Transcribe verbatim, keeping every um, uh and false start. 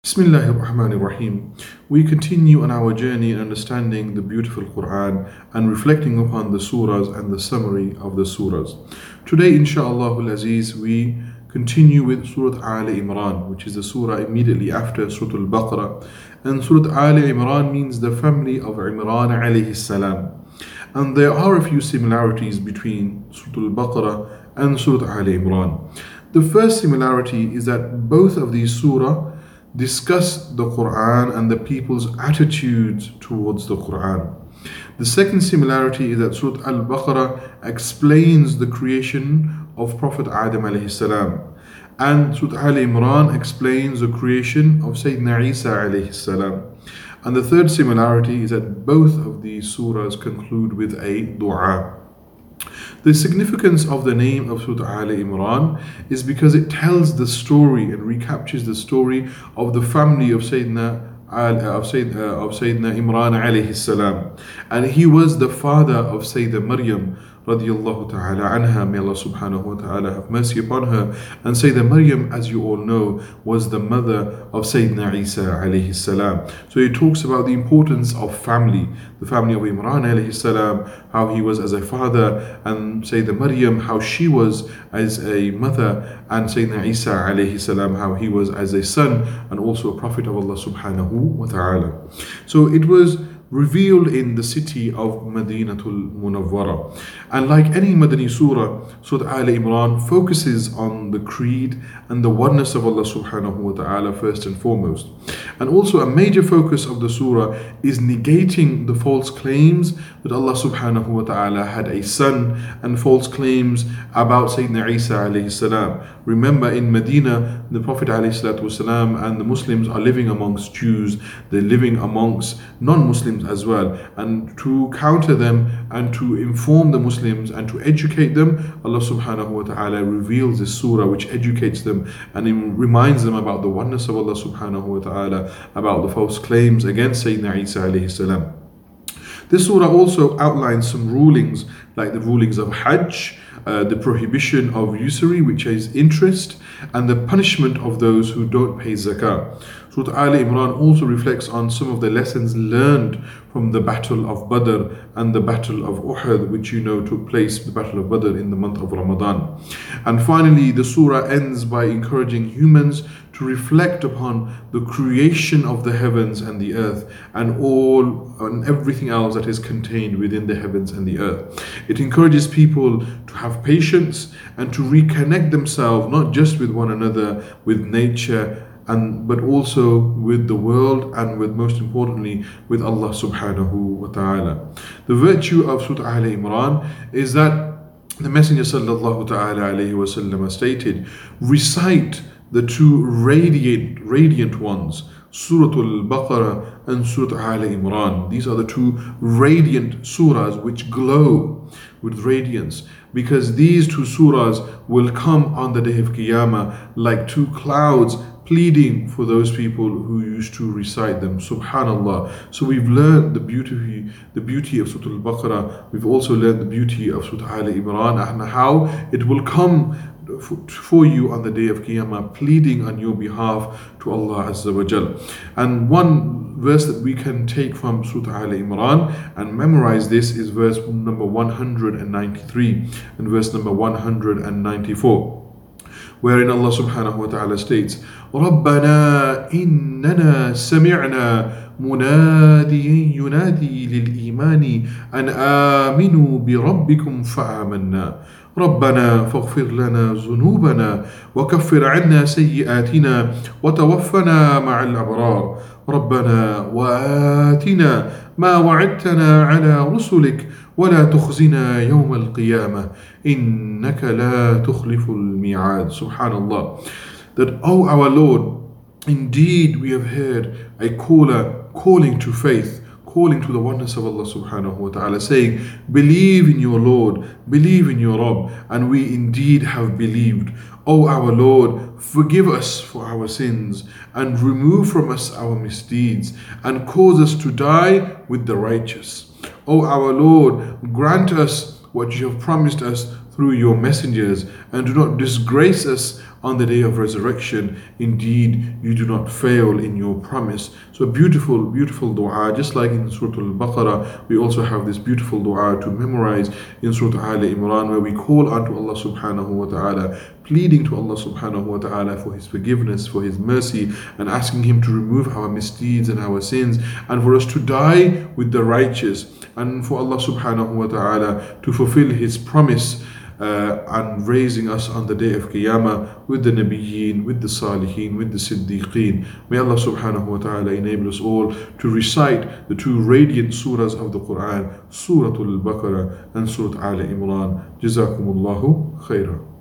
Bismillahir Rahmanir Rahim. We continue on our journey in understanding the beautiful Quran and reflecting upon the surahs and the summary of the surahs. Today, inshaAllah Aziz, we continue with Surah Al Imran, which is the surah immediately after Surah Al Baqarah. And Surah Al Imran means the family of Imran alayhi salam. And there are a few similarities between Surah Al Baqarah and Surah Al Imran. The first similarity is that both of these surah discuss the Quran and the people's attitudes towards the Quran. The second similarity is that Surah Al-Baqarah explains the creation of Prophet Adam alayhi salam, and Surah Al-Imran explains the creation of Sayyidina Isa alayhi salam. And the third similarity is that both of these surahs conclude with a dua. The significance of the name of Surah Al Imran is because it tells the story and recaptures the story of the family of Sayyidina Al, of, Sayyid, uh, of Sayyidina Imran alayhi salam. And he was the father of Sayyidah Maryam radiyallahu ta'ala anha. May Allah subhanahu wa ta'ala have mercy upon her. And Sayyidah Maryam, as you all know, was the mother of Sayyidina Isa alayhi salam. So he talks about the importance of family, the family of Imran alayhi salam, how he was as a father, and Sayyidah Maryam, how she was as a mother, and Sayyidina Isa alayhi salam, how he was as a son and also a prophet of Allah subhanahu wa ta'ala. So it was revealed in the city of Madinatul Munawwara. And like any Madani surah, Surah Al Imran focuses on the creed and the oneness of Allah subhanahu wa ta'ala first and foremost. And also a major focus of the surah is negating the false claims that Allah subhanahu wa ta'ala had a son and false claims about Sayyidina Isa alayhi salam. Remember, in Medina, the Prophet alayhi salatu wasalam and the Muslims are living amongst Jews, they're living amongst non-Muslims as well. And to counter them and to inform the Muslims and to educate them, Allah subhanahu wa ta'ala reveals this surah which educates them and it reminds them about the oneness of Allah subhanahu wa ta'ala, about the false claims against Sayyidina Isa alayhi salam. This surah also outlines some rulings, like the rulings of Hajj, uh, the prohibition of usury, which is interest, and the punishment of those who don't pay zakah. Surah Al Imran also reflects on some of the lessons learned from the Battle of Badr and the Battle of Uhud, which you know took place, the Battle of Badr, in the month of Ramadan. And finally, the surah ends by encouraging humans to reflect upon the creation of the heavens and the earth and all and everything else that is contained within the heavens and the earth. It encourages people to have patience and to reconnect themselves not just with one another, with nature, and but also with the world and with, most importantly, with Allah subhanahu wa ta'ala. The virtue of Surah Al Imran is that the Messenger sallallahu ta'ala alayhi wa sallam stated, recite the two radiant, radiant ones, Surah Al-Baqarah and Surah Al Imran. These are the two radiant surahs which glow with radiance, because these two surahs will come on the day of Qiyamah like two clouds pleading for those people who used to recite them. Subhanallah. So we've learned the beauty, the beauty of Surah Al-Baqarah. We've also learned the beauty of Surah Al Imran and how it will come for you on the day of Qiyamah, pleading on your behalf to Allah Azza wa Jal. And one verse that we can take from Surah Al Imran and memorize this is verse number one hundred ninety-three and verse number one hundred ninety-four, wherein Allah subhanahu wa ta'ala states, رَبَّنَا إِنَّنَا سَمِعْنَا مُنَادِيًا يُنَادِي لِلْإِيمَانِ أَنْ آمِنُوا بِرَبِّكُمْ فَآمَنَّا رَبَّنَا فاغفر لنا ذنوبنا وكفر عنا سيئاتنا وتوفنا مع الأبرار ربنا وآتنا ما وعدتنا على رسلك ولا تخزنا يوم القيامة إنك لا تخلف الميعاد. Subhanallah. That, O our Lord, indeed we have heard a caller calling to faith, calling to the oneness of Allah subhanahu wa ta'ala, saying, believe in your Lord, believe in your Rabb, and we indeed have believed. O our Lord, forgive us for our sins and remove from us our misdeeds and cause us to die with the righteous. O our Lord, grant us what you have promised us through your messengers and do not disgrace us on the day of resurrection. Indeed, you do not fail in your promise. So beautiful, beautiful dua. Just like in Surah Al-Baqarah, we also have this beautiful dua to memorize in Surah Al Imran, where we call unto Allah subhanahu wa ta'ala, pleading to Allah subhanahu wa ta'ala for His forgiveness, for His mercy, and asking Him to remove our misdeeds and our sins, and for us to die with the righteous, and for Allah subhanahu wa ta'ala to fulfill His promise uh, and raising us on the day of Qiyamah with the Nabiyyin, with the Salihin, with the Siddiqeen. May Allah subhanahu wa ta'ala enable us all to recite the two radiant surahs of the Quran, Surah Al-Baqarah and Surah Al Imran. Jazakumullahu khairah.